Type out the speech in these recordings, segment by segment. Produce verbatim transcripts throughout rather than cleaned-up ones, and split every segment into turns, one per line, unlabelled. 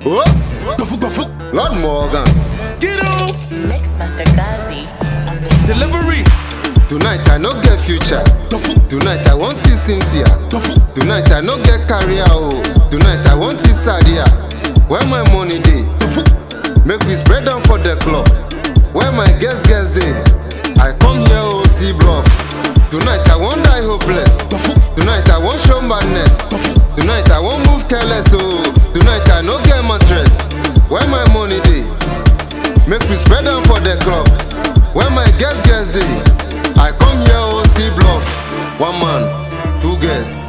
Oh, Gafu Gafu, Lord Morgan.
Get out.
Mix Master Gazi on this
Delivery.
Tonight I no get future.
Gafu.
Tonight I want see Cynthia.
Gafu.
Tonight I no get career. Oh, tonight I want see Sadia. Where my money dey?
Gafu.
Make we spread down for the club. Where my guest guests dey? I come here oh see bluff. Tonight I won't die hopeless.
Gafu.
Tonight I won't show madness.
Gafu.
Tonight I won't move careless. Oh, tonight I no get mattress. Where my money dey? Make we spread down for the club. Where my guest guests dey? I come here oh see bluff. One man, two guests.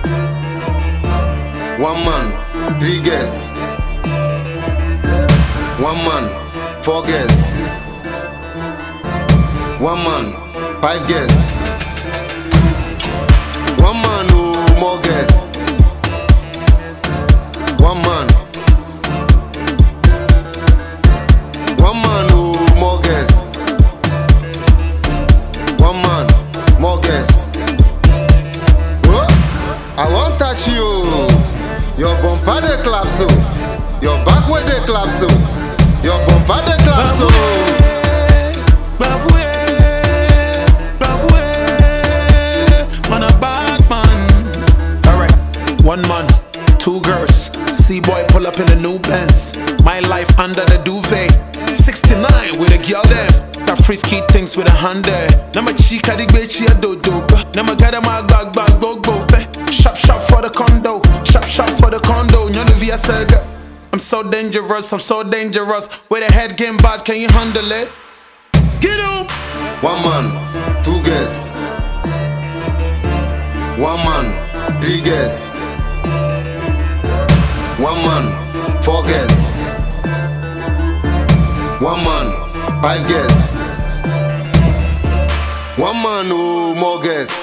One man, three guests. One man, four guests. One man, five guests. One man, oh, more guests. One man. One man, oh, more guests. One man, more guests. Oh, I won't touch you. Your bumper de clap so. Your back with the clap so. Your bumper de clap so.
Bavoué, bavoué, man a bad man. Alright, one man, two girls. C-boy pull up in a new Benz. My life under the duvet. sixty-nine with a girl there. That frisky things with a hand there. Now my chica di bitch ya do do. Now my got my bag bag go go fe. Shop shop for the condo. Shop shop for the condo. None of you say I'm so dangerous, I'm so dangerous. With a head game bad, can you handle it? Get up!
One man, two guests. One man, three guests. One man, four guests. One man, five guests. One man, oh, more guests.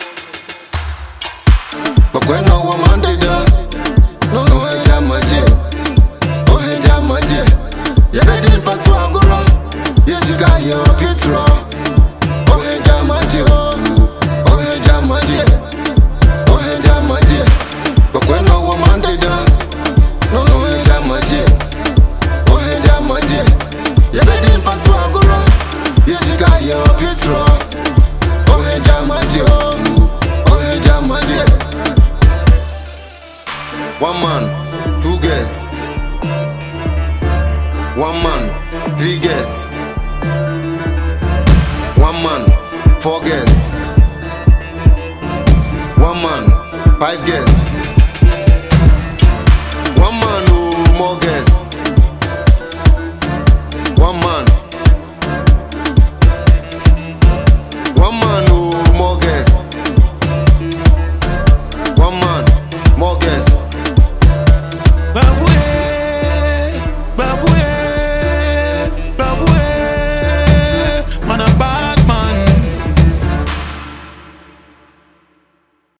But when no woman did that, no, no, I jam my jail. Oh, I jam my jail. You better pass one go wrong. You should got your pizza. Oh, hey, jam my jail. Oh, hey, jam my jail. Oh, hey, jam my jail. But when no woman did that, no, no, hey, jam my jail. Oh, hey, jam my jail. You better pass one go wrong. You should got your pizza. Oh, hey, jam my jail. Oh, hey, jam my jail. One man, two guests. One man, three guests. One man, four guests. One man, five guests.